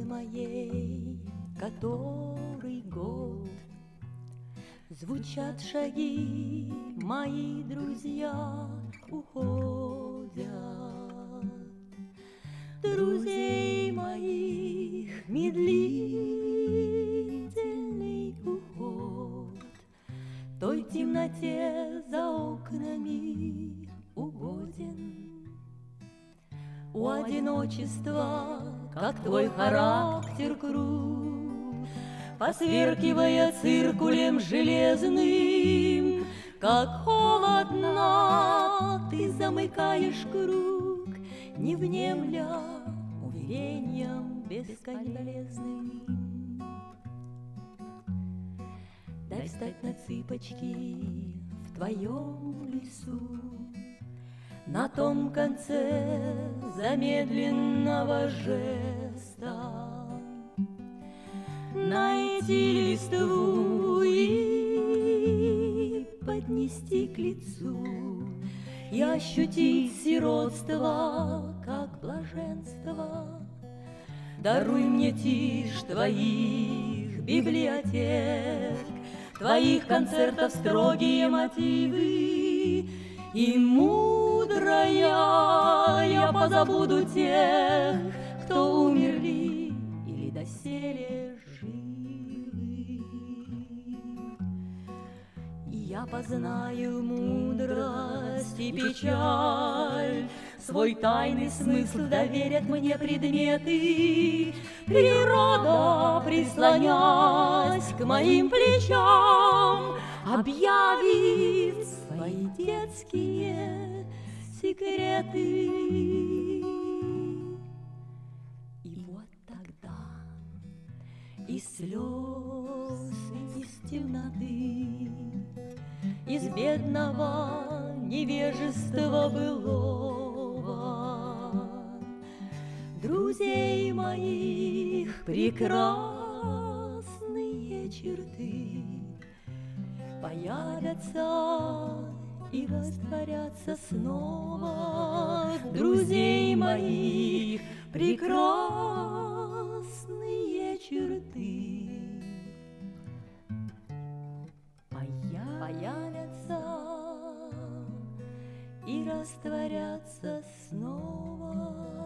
моей, который год. Звучат шаги, мои друзья уходят. Друзей моих медлительный уход той темноте за окнами угоден. У одиночества, как твой характер круг, посверкивая циркулем железным, как холодно ты замыкаешь круг, не внемля уверением бесконечным. Дай встать на цыпочки в твоем лесу, на том конце замедленного жеста найти листву и поднести к лицу, и ощутить сиротство, как блаженство. Даруй мне тишь твоих библиотек, твоих концертов строгие мотивы, и мудрая я позабуду тех, кто умерли или доселе живы. И я познаю мудрость и печаль, свой тайный смысл доверят мне предметы. Природа, прислонясь к моим плечам, объявит свои детские секреты. И вот тогда из слез, из темноты, из бедного невежества былого, друзей моих прекрасные черты появятся и растворятся снова. Друзей моих прекрасные черты появятся и растворятся снова.